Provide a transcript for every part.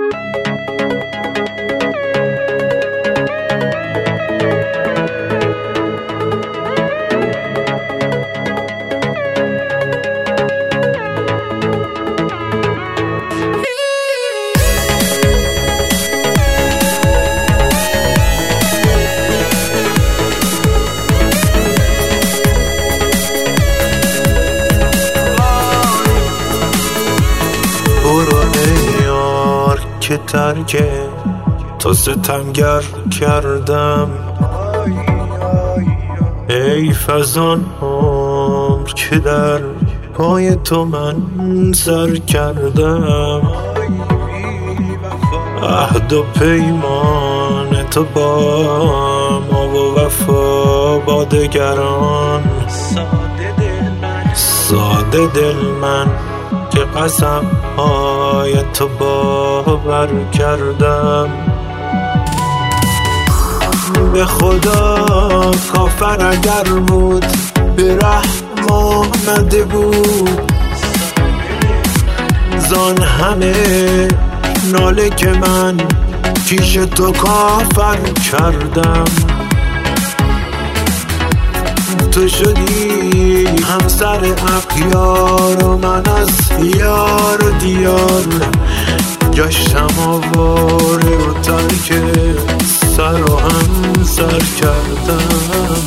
برو ای یار که ترکه تو ستمگر کردم، ای فزان عمر که در پای تو من سر کردم. عهد و پیمان تو با ما و وفا با دگران، ساده دل من که قسم های تو باور کردم. به خدا کافر اگر بود به رحم آمده بود، زان همه ناله که من پیش تو کافر کردم. تو شدی همسر اغیار و من از یار و دیار گشتم آواره و ترک سر و هم سر کردم.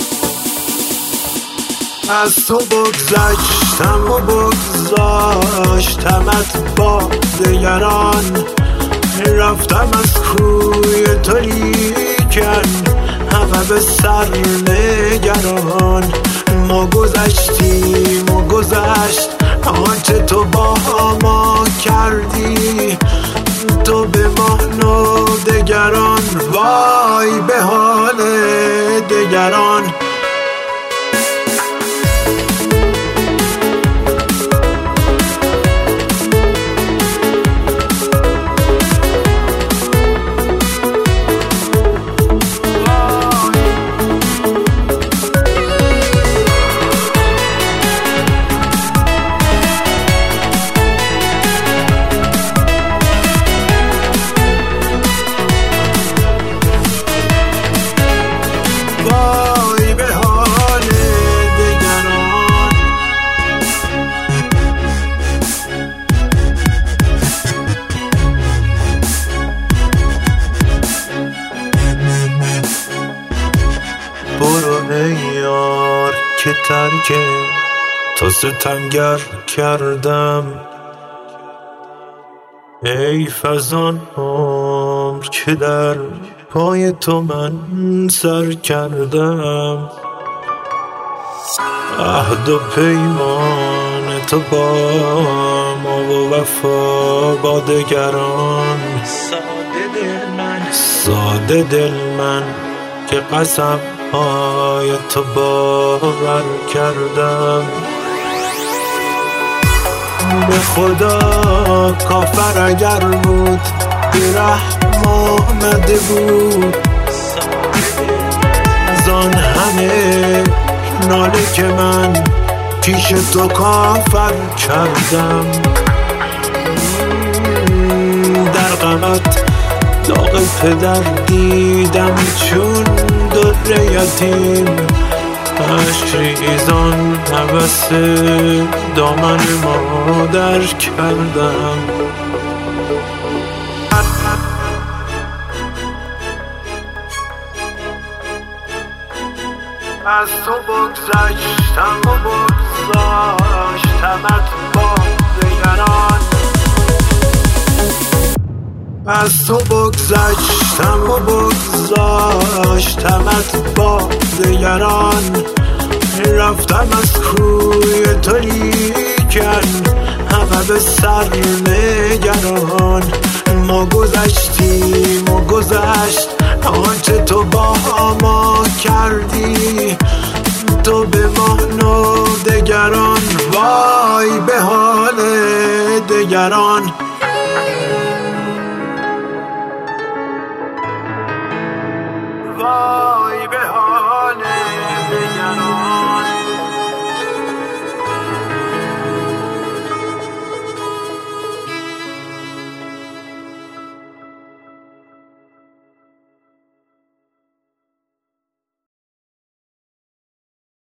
از تو بگذشتم و بگذاشتمت با دگران، رفتم از کوی تو لیکن همه به سر نگران. ما گذشتیم و گذشت آنچه تو با ما کردی، تو به ما و دگران، وای به حال دگران. برو ای یار که ترکه تو ستمگر کردم، ای فزان عمر که در پای تو من سر کردم. عهد و پیمان تو با ما و وفا با دگران، ساده دل من که قسم های تو باور کردم. به خدا کافر اگر بود به رحم آمده بود، زان همه ناله که من پیش تو کافر کردم. در غمت داغ پدر دیدم چون در یتیم، عشق ریزان هوس دامن مادر کردم. از تو بگذشتم و بگذاشتمت با دگران، از تو بگذشتم و بگذاشتمت با دگران. رفتم از کوی تو لیکن همه به سر نگران. ما گذشتیم و گذشت آنچه تو با ما کردی، تو به ما و دگران، وای به حال دگران. وای